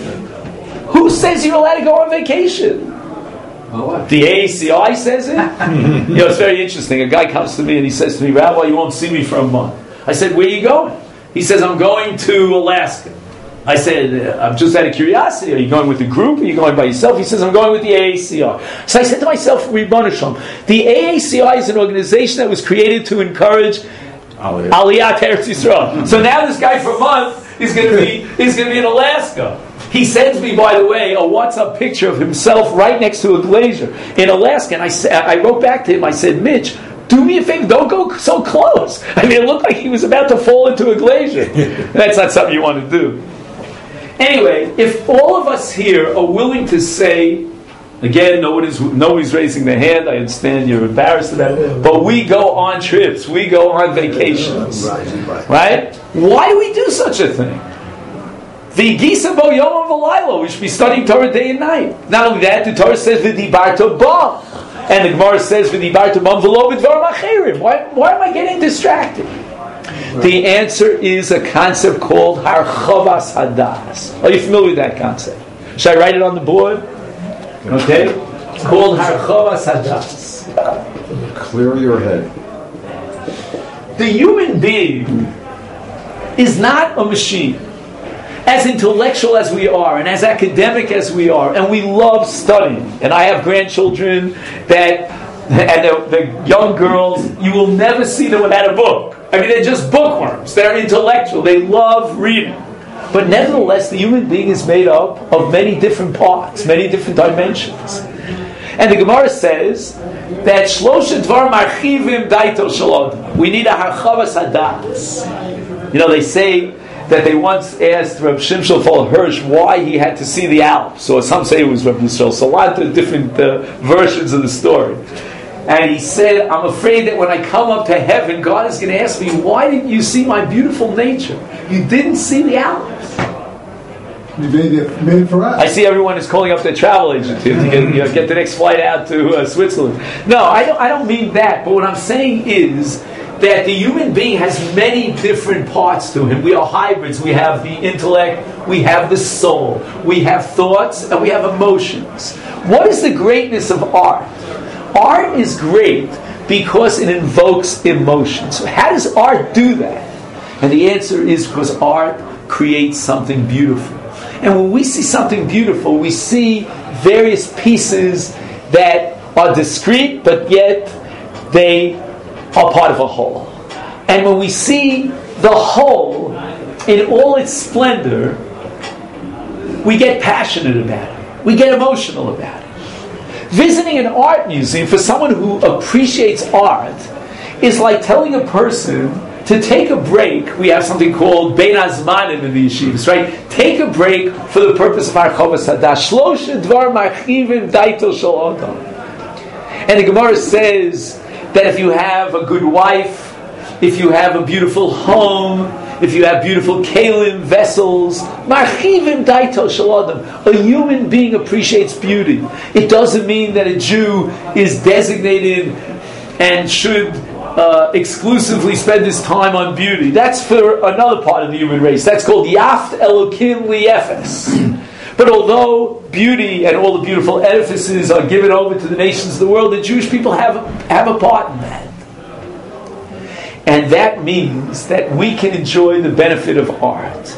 Who says you're allowed to go on vacation? The A A C I says it. You know, it's very interesting. A guy comes to me and he says to me, Rabbi, you won't see me for a month. I said, where are you going? He says, I'm going to Alaska. I said, I'm just out of curiosity. Are you going with the group? Are you going by yourself? He says, I'm going with the A A C I. So I said to myself, Ribbon Shalom, the A A C I is an organization that was created to encourage Aliyah, Aliyah to Eretz Yisrael. So now this guy for a month is going to be is going to be in Alaska. He sends me, by the way, a WhatsApp picture of himself right next to a glacier in Alaska. And I, sa- I wrote back to him, I said, Mitch, do me a favor, don't go so close. I mean, it looked like he was about to fall into a glacier. That's not something you want to do. Anyway, if all of us here are willing to say, again, nobody's, nobody's raising their hand, I understand you're embarrassed about it, but we go on trips, we go on vacations. Right? Why do we do such a thing? The Gisa Bo Yom V'Laylo, we should be studying Torah day and night. Not only that, the Torah says V'dibarto Ba, and the Gemara says V'dibarto Bam V'lo B'dvarim Acherim. Why, why am I getting distracted? Right. The answer is a concept called Harchavas Hadas. Are you familiar with that concept? Should I write it on the board? Okay? It's called Harchavas Hadas. Clear your head. The human being is not a machine. As intellectual as we are, and as academic as we are, and we love studying, and I have grandchildren that, and the, the young girls, you will never see them without a book. I mean, they're just bookworms. They're intellectual. They love reading. But nevertheless, the human being is made up of many different parts, many different dimensions. And the Gemara says that Shlosha Dvar Marchivim Daito Shalod. We need a Harchavas Hadas. You know, they say that they once asked Reb Shimshon Fol Hirsch why he had to see the Alps. Or some say it was Reb Yisrael Salanta, different uh, versions of the story. And he said, I'm afraid that when I come up to heaven, God is going to ask me, why didn't you see my beautiful nature? You didn't see the Alps. You made it, made it for us. I see everyone is calling up their travel agent to get, you know, get the next flight out to uh, Switzerland. No, I don't, I don't mean that. But what I'm saying is that the human being has many different parts to him. We are hybrids. We have the intellect, we have the soul, we have thoughts, and we have emotions. What is the greatness of art? Art is great because it invokes emotion. So how does art do that? And the answer is because art creates something beautiful. And when we see something beautiful, we see various pieces that are discrete, but yet they are part of a whole. And when we see the whole in all its splendor, we get passionate about it. We get emotional about it. Visiting an art museum for someone who appreciates art is like telling a person to take a break. We have something called Bein Hazmanim in the yeshivas, right? Take a break for the purpose of Harchavas Hadas. Shlosha Dvar Marchivim Daito Shel Adam. And the Gemara says that if you have a good wife, if you have a beautiful home, if you have beautiful kalim, vessels, marchivim daito shel adam, a human being appreciates beauty. It doesn't mean that a Jew is designated and should uh, exclusively spend his time on beauty. That's for another part of the human race. That's called yaft elokim liyefes. But although beauty and all the beautiful edifices are given over to the nations of the world, the Jewish people have, have a part in that. And that means that we can enjoy the benefit of art.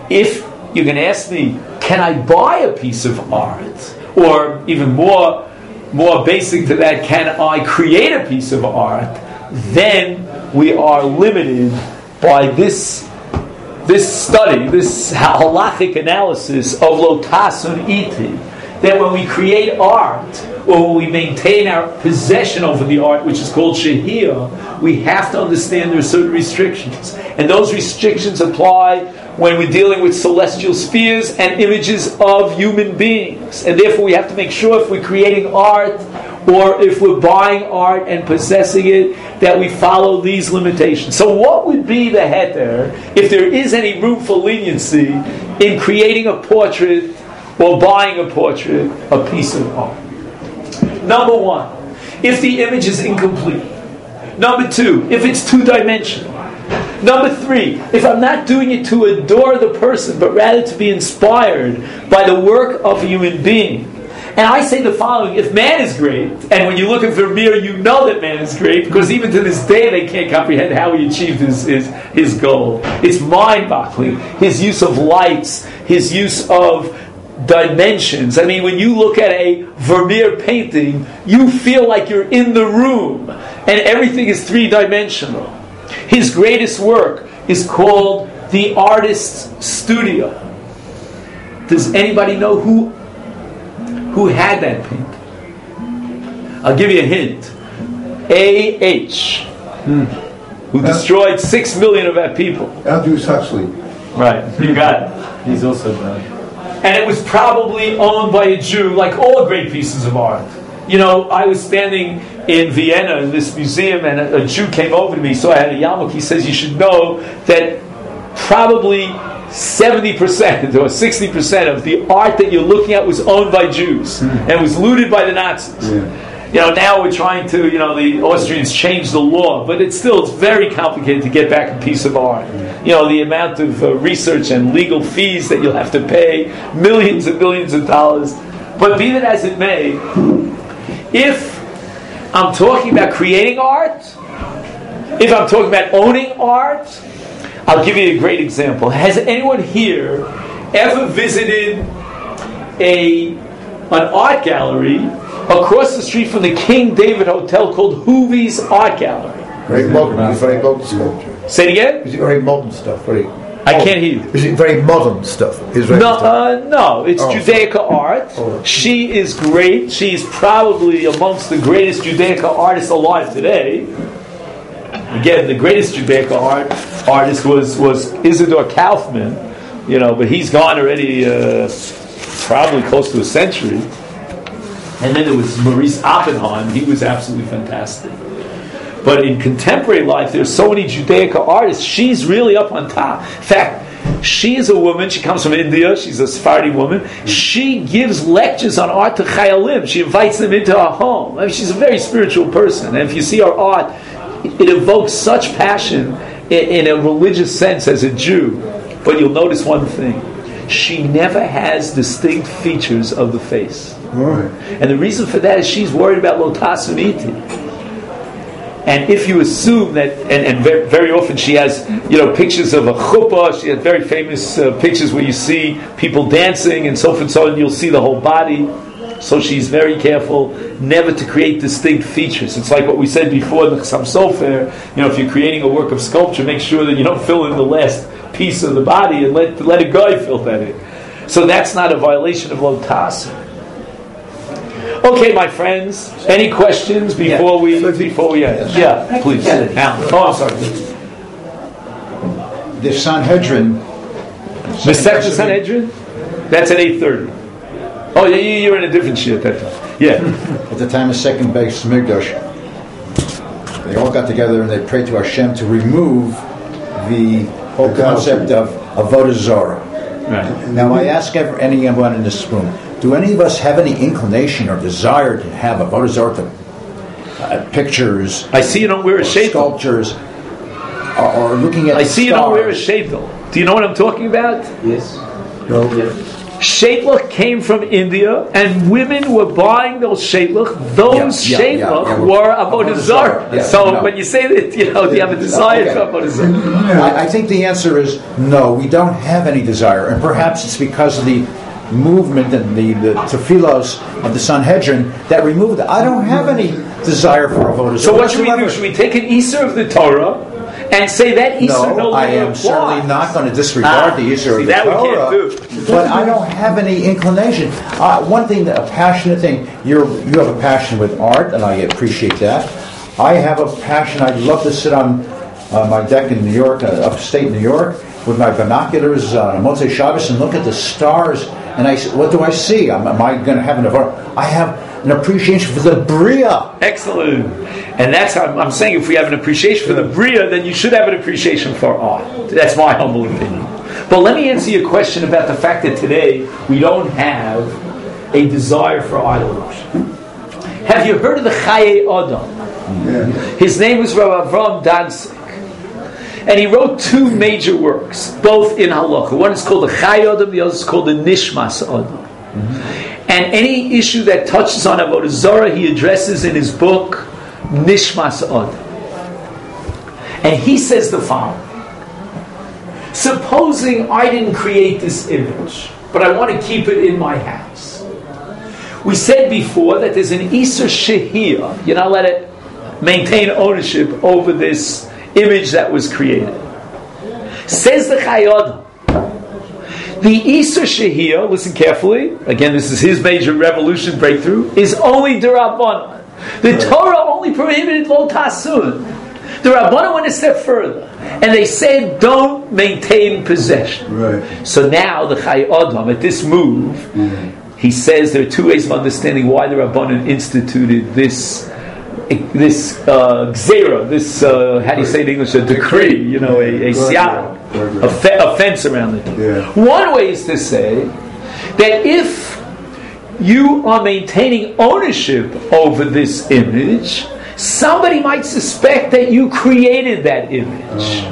if you're going to ask me, can I buy a piece of art? Or even more, more basic to that, can I create a piece of art? Then we are limited by this this study, this halachic analysis of lo tasun iti, that when we create art, or when we maintain our possession over the art, which is called shehiyah, we have to understand there are certain restrictions. And those restrictions apply when we're dealing with celestial spheres and images of human beings. And therefore we have to make sure if we're creating art, or if we're buying art and possessing it, that we follow these limitations. So what would be the heter, if there is any room for leniency, in creating a portrait or buying a portrait, a piece of art? Number one, if the image is incomplete. Number two, if it's two-dimensional. Number three, if I'm not doing it to adore the person, but rather to be inspired by the work of a human being. And I say the following: if man is great, and when you look at Vermeer, you know that man is great, because even to this day they can't comprehend how he achieved his, his, his goal. It's mind-boggling. His use of lights, his use of dimensions. I mean, when you look at a Vermeer painting, you feel like you're in the room, and everything is three-dimensional. His greatest work is called The Artist's Studio. Does anybody know who who had that painting? I'll give you a hint. A H, hmm. who destroyed six million of our people. Aldous Huxley. Right, you got it. He's also bad. And it was probably owned by a Jew, like all great pieces of art. You know, I was standing in Vienna in this museum, and a, a Jew came over to me, so I had a yarmulke. He says, you should know that probably seventy percent or sixty percent of the art that you're looking at was owned by Jews, mm. and was looted by the Nazis. Yeah. You know, now we're trying to, you know, the Austrians changed the law, but it's still it's very complicated to get back a piece of art. You know, the amount of uh, research and legal fees that you'll have to pay, millions and millions of dollars. But be that as it may, if I'm talking about creating art, if I'm talking about owning art, I'll give you a great example. Has anyone here ever visited a an art gallery across the street from the King David Hotel called Hoovy's Art Gallery? Very modern, it's very modern sculpture. Say it again? Is it very modern stuff? Very I can't hear you. Is it very modern stuff? Israeli no, stuff? uh, no, it's Oh, Judaica art. Oh. She is great. She's probably amongst the greatest Judaica artists alive today. Again, the greatest Judaica art artist was, was Isidor Kaufman, you know, but he's gone already uh, probably close to a century. And then there was Maurice Oppenheim. He was absolutely fantastic. But in contemporary life, there's so many Judaica artists. She's really up on top. In fact, she is a woman. She comes from India. She's a Sephardi woman. She gives lectures on art to Chayalim. She invites them into her home. I mean, she's a very spiritual person. And if you see her art, it evokes such passion in, in a religious sense as a Jew. But you'll notice one thing. She never has distinct features of the face. Right. And the reason for that is she's worried about lo tasun iti. And if you assume that, and, and very, very often she has, you know, pictures of a chuppah, she has very famous uh, pictures where you see people dancing and so forth and so on, you'll see the whole body. So she's very careful never to create distinct features. It's like what we said before in the Chassam Sofer, you know, if you're creating a work of sculpture, make sure that you don't fill in the last piece of the body and let, let a guy fill that in. So that's not a violation of lo tasun. Okay, my friends. Any questions before yeah. we before we end? Yeah, please. Alan. Oh, I'm sorry. The Sanhedrin. The Second Sanhedrin. That's at eight thirty. Oh, yeah, you're in a different shit that time. Yeah. At the time of Second Beis Hamikdash, they all got together and they prayed to Hashem to remove the whole concept of avodah zarah. Right. Now, I ask anyone in this room. Do any of us have any inclination or desire to have avodah zarah, to, uh, pictures? I see you don't wear a sheitel. Sculptures, or, or looking at. I see stars. you don't wear a sheitel. Do you know what I'm talking about? Yes. No. Yeah. Shaitlach came from India, and women were buying those shaitlach. Those Yeah, yeah, yeah, shaitlach yeah. were avodah zarah. Yeah, so no. when you say that, you know, do you have a desire Okay. for avodah zarah? I, I think the answer is no, we don't have any desire. And perhaps it's because of the movement and the, the tefillos of the Sanhedrin that removed it. I don't have any desire for avodah zarah. So what should we do? whatsoever. Should we take an Isser of the Torah and say that Isser no, No, longer I am applies? certainly not going to disregard Ah, the Isser see, of the that we Torah, can't do. but I don't have any inclination. Uh, one thing, that, a passionate thing, you're, you have a passion with art, and I appreciate that. I have a passion, I'd love to sit on uh, my deck in New York, uh, upstate New York, with my binoculars on uh, Motzei Shabbos and look at the stars, and I say, what do I see? Am, am I going to have an I have an appreciation for the Bria. Excellent. And that's how I'm, I'm saying, if we have an appreciation for the Bria, then you should have an appreciation for art. That's my humble opinion. But let me answer your question about the fact that today we don't have a desire for idol worship. Have you heard of the Chaye Adam? Yeah. His name was Rav Avram Danzig. And he wrote two major works, both in halacha. One is called the Chaye Adam, the other is called the Nishmas Adam. Mm-hmm. And any issue that touches on avodah zarah, he addresses in his book Nishmas Adam. And he says the following: supposing I didn't create this image, but I want to keep it in my house. We said before that there's an Isser Shehiyah. You're not allowed to maintain ownership over this image that was created. Says the Chaye Adam, the Isser Shehiyah, listen carefully, again this is his major revolution breakthrough, is only D'Rabbanan. The Torah only prohibited Lo Tasun. The Rabbanan went a step further, and they said don't maintain possession. Right. So now the Chaye Adam, at this move, mm-hmm. he says there are two ways of understanding why the Rabbanan instituted this this uh, gzera, this, uh, how do you say it in English, a decree, you know, a, a siyah, a, fe- a fence around it. Yeah. One way is to say that if you are maintaining ownership over this image, somebody might suspect that you created that image.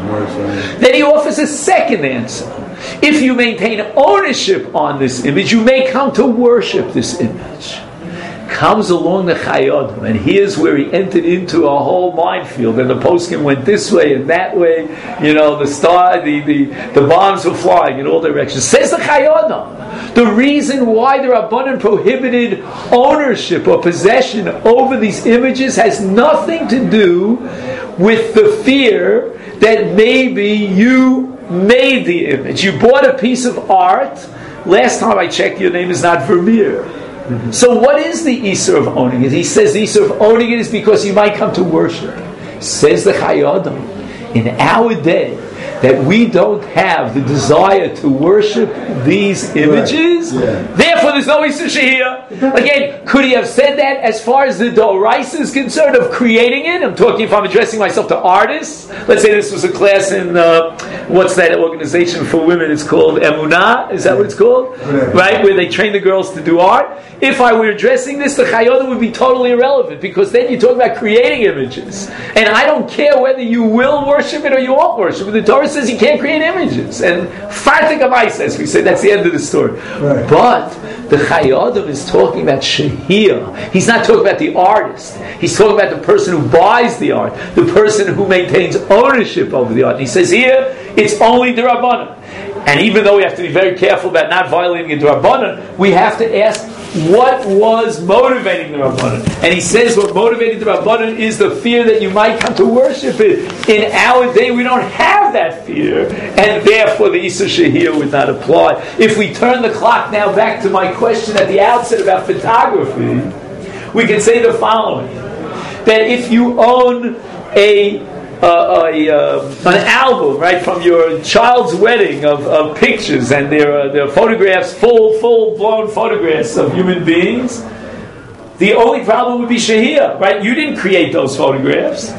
Oh, then he offers a second answer. If you maintain ownership on this image, you may come to worship this image. Comes along the Chaye Adam, and here's where he entered into a whole minefield, and the poskim went this way and that way. You know, the star, the, the, the bombs were flying in all directions. Says the Chaye Adam, the reason why the Rabbanan prohibited ownership or possession over these images has nothing to do with the fear that maybe you made the image. You bought a piece of art. Last time I checked, your name is not Vermeer. Mm-hmm. So what is the Isser of owning it? He says the Isser of owning it is because you might come to worship. Says the Chaye Adam, in our day, that we don't have the desire to worship these images, right. Yeah. Therefore there's no Isser Shehiyah. Again, could he have said that as far as the Doraisa is concerned of creating it? I'm talking if I'm addressing myself to artists. Let's say this was a class in, uh, what's that organization for women? It's called Emunah, is that what it's called? Yeah. Right, where they train the girls to do art. If I were addressing this, the Chaye Adam would be totally irrelevant, because then you're talking about creating images. And I don't care whether you will worship it or you won't worship it. The Torah says you can't create images. And Fartik Amai says, we say that's the end of the story. Right. But the Chaye Adam is talking about Shehiyah. He's not talking about the artist. He's talking about the person who buys the art, the person who maintains ownership over the art. And he says here, it's only the Rabbanan. And even though we have to be very careful about not violating the Rabbanan, we have to ask, what was motivating the Rabbanan? And he says what motivated the Rabbanan is the fear that you might come to worship it. In our day, we don't have that fear, and therefore the Isser Shehiyah would not apply. If we turn the clock now back to my question at the outset about photography, we can say the following: that if you own a Uh, a, uh, an album, right, from your child's wedding of, of pictures, and there are, there are photographs, full, full-blown photographs of human beings, the only problem would be Shehiyah, right? You didn't create those photographs.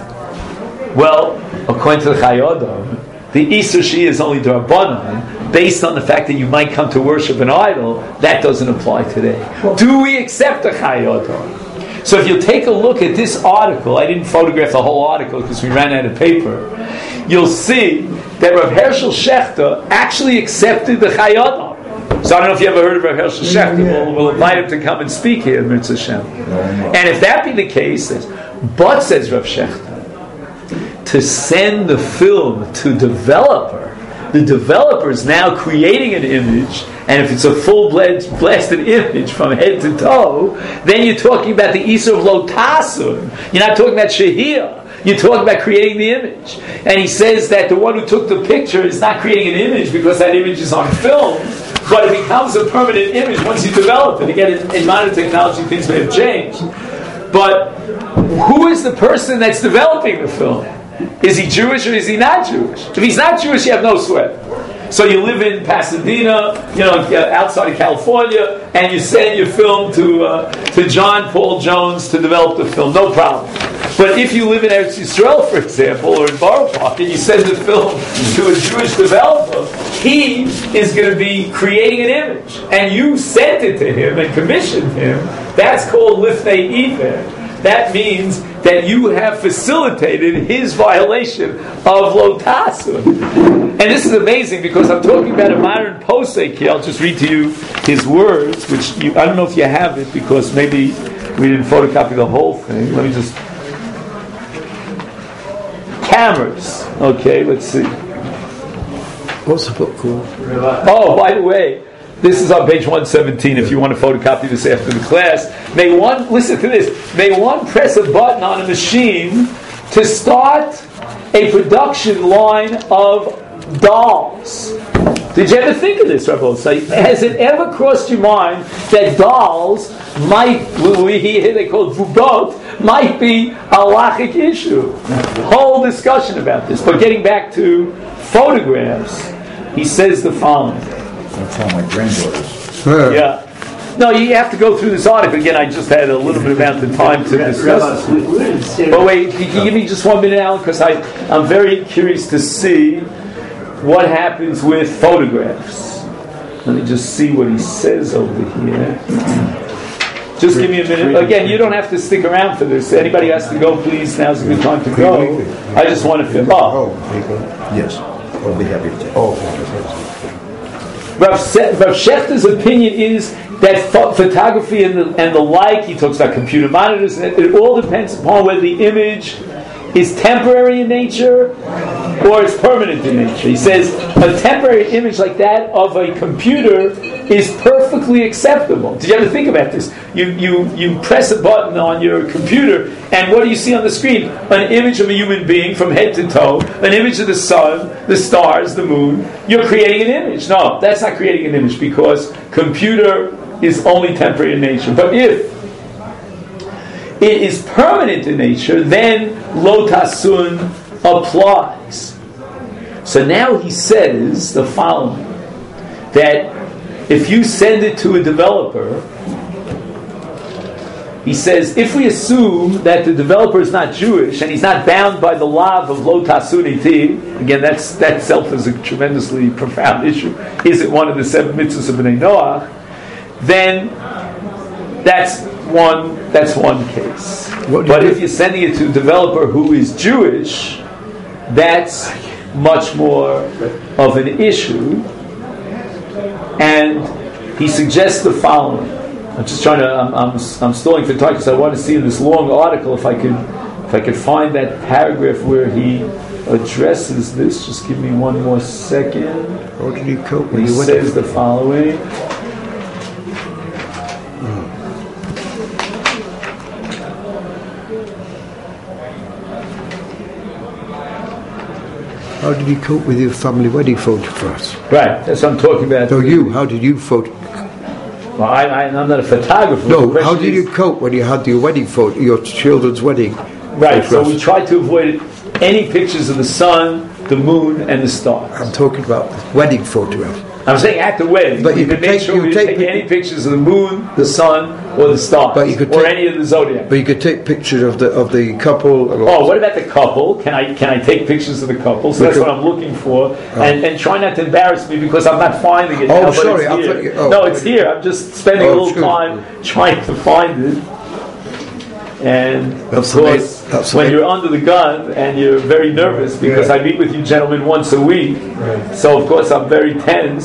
Well, according to the Chaye Adam, the Isser Shehiyah is only D'Rabbanan, based on the fact that you might come to worship an idol. That doesn't apply today. Do we accept the Chaye Adam? So if you take a look at this article, I didn't photograph the whole article because we ran out of paper, you'll see that Rav Hershel Shechter actually accepted the Chaye Adam. So I don't know if you ever heard of Rav Hershel Schachter. We'll, we'll invite him to come and speak here in Mitzvah Shem. And if that be the case, but says Rav Schachter, to send the film to developer, the developer is now creating an image, and if it's a full-blasted blasted image from head to toe, then you're talking about the Isur of Lotasun. You're not talking about Shehiyah. You're talking about creating the image. And he says that the one who took the picture is not creating an image because that image is on film, but it becomes a permanent image once you develop it. Again, in, in modern technology, things may have changed. But who is the person that's developing the film? Is he Jewish or is he not Jewish? If he's not Jewish, you have no sweat. So you live in Pasadena, you know, outside of California, and you send your film to uh, to John Paul Jones to develop the film. No problem. But if you live in Eretz Yisrael, for example, or in Borough Park, and you send the film to a Jewish developer, he is going to be creating an image, and you sent it to him and commissioned him. That's called Lifnei Iver. That means that you have facilitated his violation of Lotasun. And this is amazing because I'm talking about a modern posek here. I'll just read to you his words, which you, I don't know if you have it because maybe we didn't photocopy the whole thing. Let me just... Cameras. Okay, let's see. What's the book called? Oh, by the way, this is on page one seventeen if you want to photocopy this after the class. May one, listen to this, may one press a button on a machine to start a production line of dolls. Did you ever think of this, Rabbi Osai? Has it ever crossed your mind that dolls might, we hear they call it vugot, might be a halachic issue? Whole discussion about this. But getting back to photographs, he says the following. That's all my granddaughters. Yeah. No, you have to go through this article. Again, I just had a little bit amount of time to discuss this. But wait, can you give me just one minute, Alan? Because I'm very curious to see what happens with photographs. Let me just see what he says over here. Just give me a minute. Again, you don't have to stick around for this. Anybody has to go, please. Now's a good time to go. I just want to feel. Oh. Yes. I'll be happy to take. Oh, Rav Schechter's opinion is that pho- photography and the, and the like, he talks about computer monitors, and it, it all depends upon whether the image is temporary in nature or it's permanent in nature. He says a temporary image like that of a computer is perfectly acceptable. Did you ever think about this? You, you, you press a button on your computer, and what do you see on the screen? An image of a human being from head to toe, an image of the sun, the stars, the moon. You're creating an image. No, that's not creating an image because computer is only temporary in nature. But if it is permanent in nature, then Lotasun applies. So now he says the following, that if you send it to a developer, he says, if we assume that the developer is not Jewish and he's not bound by the law of Lotasun iti, again, that's, that itself is a tremendously profound issue. Is it one of the seven mitzvahs of Bnei Noach? Then that's one that's one case. But if you're sending it to a developer who is Jewish, that's much more of an issue. And he suggests the following. I'm just trying to. I'm I'm, I'm stalling for time because I want to see in this long article if I could if I could find that paragraph where he addresses this. Just give me one more second. How did you cope with He your says the following. How did you cope with your family wedding photographs? Right, that's what I'm talking about. So you, how did you photo? Well, I, I, I'm not a photographer. No, The how question did you is- cope when you had your wedding photo, your children's wedding? Right, so photographs? we try to avoid any pictures of the sun, the moon, and the stars. I'm talking about wedding photographs. I'm saying at the wedding, But we you could could make take- sure you we take didn't take pic- any pictures of the moon, the sun, or the stars, But you could or take- any of the zodiac. But you could take pictures of the of the couple. And Oh, what about the couple? Can I can I take pictures of the couple? So We that's could- what I'm looking for, and and try not to embarrass me because I'm not finding it. Oh, now, but sorry, it's I here. thought you- oh. no, it's here. I'm just spending Oh, a little sure. time trying to find it. And That's of course, amazing. That's when amazing. you're under the gun and you're very nervous because I meet with you gentlemen once a week, so of course I'm very tense.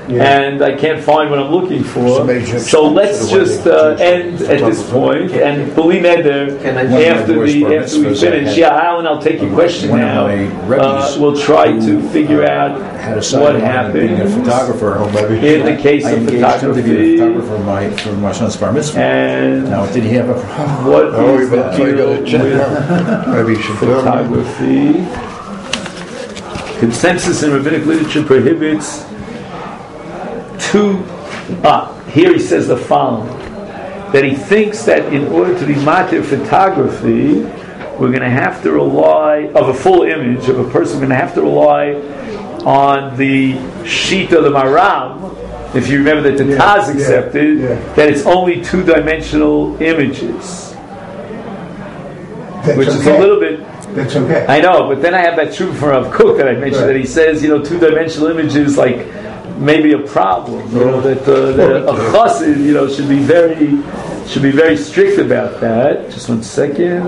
Yeah. and I can't find what I'm looking for. Somebody just- So let's just uh, end at this point, and believe me, there Can I- One of my after boys' the bar after we mitzvahs I finish, had- yeah, Alan, I'll take your question One of now. my Uh, rebbe's we'll try to who, figure uh, out had a what sideline being a happened photographer. in the case I of engaged him to be a photography, photographer for my for my son's bar mitzvah. and Now, did he have a problem? what Oh, is we the better- so we deal gotta check with out. Maybe you should do it. photography? Consensus in rabbinic literature prohibits two. Ah, here he says the following: that he thinks that in order to be matir photography, we're going to have to rely of a full image of a person. We're going to have to rely on the sheet of the Maram. If you remember that the Yeah, Taz yeah, accepted yeah. that it's only two-dimensional images, That's which is okay. a little bit. That's okay. I know, but then I have that truth from Rav Kook that I mentioned, Right. that he says, you know, two-dimensional images like maybe a problem. You know, that, uh, that a, a chassid, you know, should be very should be very strict about that. Just one second.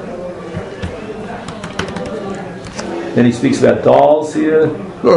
Then he speaks about dolls here.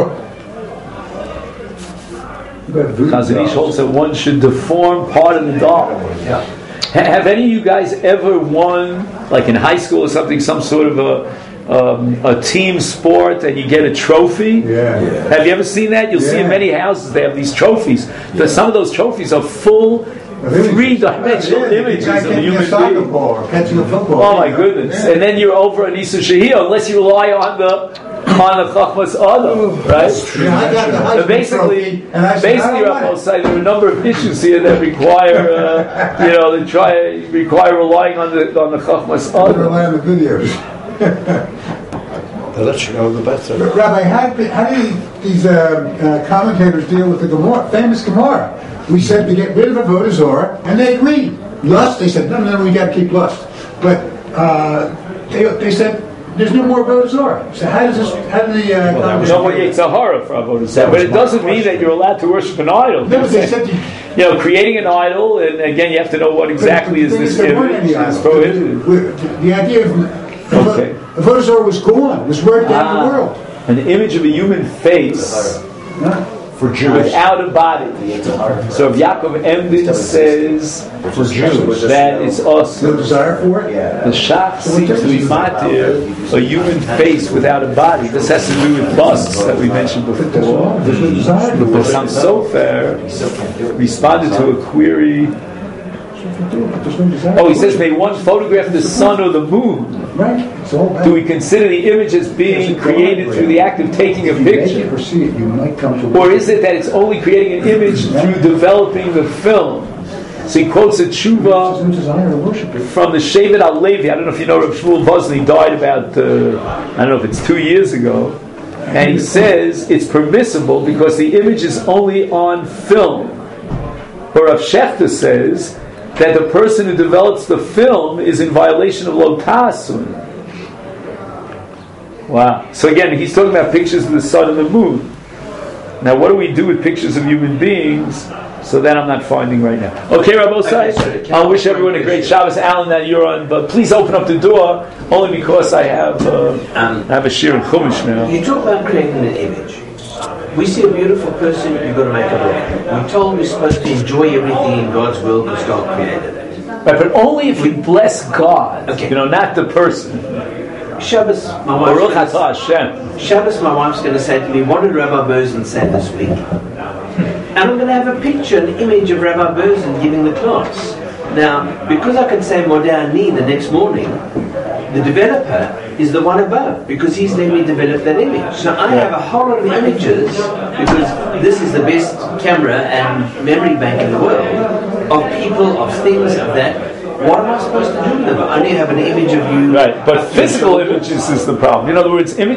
Chazon Ish holds that one should deform part of the doll. Ha- Have any of you guys ever won, like in high school or something, some sort of a um, a team sport and you get a trophy? Yeah. Yeah. Have you ever seen that? You'll see in Yeah. many houses they have these trophies. But some of those trophies are full three-dimensional Yeah, images the guy of a catching a human soccer being. ball or catching a football. Oh my you know? goodness! Yeah. And then you're over an Issa Shahiyah, unless you rely on the on the Chachmas Adam, right? Yeah, I got the So Heisman basically, trophy, and I said, basically, I don't want Raphael it. said there are a number of issues here that require, uh, you know, that try require relying on the on the Chachmas I Adam. rely on the videos. The less you know, the better. Rabbi, how, do- how do these uh, uh, commentators deal with the Gemara, famous Gemara? We said to get rid of Avodah Zorah, and they agreed. Lust, they said, no, no, no, we got to keep lust. But uh, they, they said, there's no more Avodah Zorah. So how does this, how do the uh, You know what commentators- Yitzhahara for Avodah Zarah, but it doesn't mean that you're allowed to worship an idol. No, but they said, you You know, creating an idol, and again, you have to know what exactly is this there weren't image any is idols. prohibited. The, the idea of Okay. Avodah Zorah was gone, was wiped out of Ah, the world. an image of a human face For Jews. without a body. So if Yaakov Emden says For Jews. that it's No awesome, desire for it? the Shach seems to be matir a human face without a body. This has to do with busts that we mentioned That's before. wrong. There's no desire The for it. Sam Sofer responded to a query. There's no desire Oh, he for says, it. may one photograph the sun or the moon? Right. It's all bad. Do we consider the image as being created through the act of taking a If you make it picture? or see it, you might come to. Or is it that it's only creating an image through developing the film? So he quotes a There's tshuva no desire to worship it. from the Shevet Alevi. I don't know if you know Rav Shmuel Vozni died about, uh, I don't know if it's two years ago. And he says it's permissible because the image is only on film. Or Rav Shechter says that the person who develops the film is in violation of Lo Ta'asun. Wow. So again, he's talking about pictures of the sun and the moon. Now, what do we do with pictures of human beings? So that I'm not finding right now. Okay, Rabbosai, Okay, so I wish everyone a great Shabbos. Alan, that you're on, but please open up the door, only because I have uh, Um, I have a shir in Chumash now. You talk about creating an image. We see a beautiful person, you've got to make it look. We're told we're supposed to enjoy everything in God's world because God created it. Right, but only if we bless God, Okay. you know, not the person. Shabbos, my Baruch wife's atah gonna, Hashem. Shabbos, my wife's going to say to me, what did Rabbi Berzin say this week? And I'm going to have a picture, an image of Rabbi Berzin giving the class. Now, because I can say Modeh Ani the next morning, the developer is the one above because he's let me develop that image. So I have a whole lot of images because this is the best camera and memory bank in the world of people, of things, of that. What am I supposed to do with them? I only have an image of you. Right, but physical images is the problem. In other words, images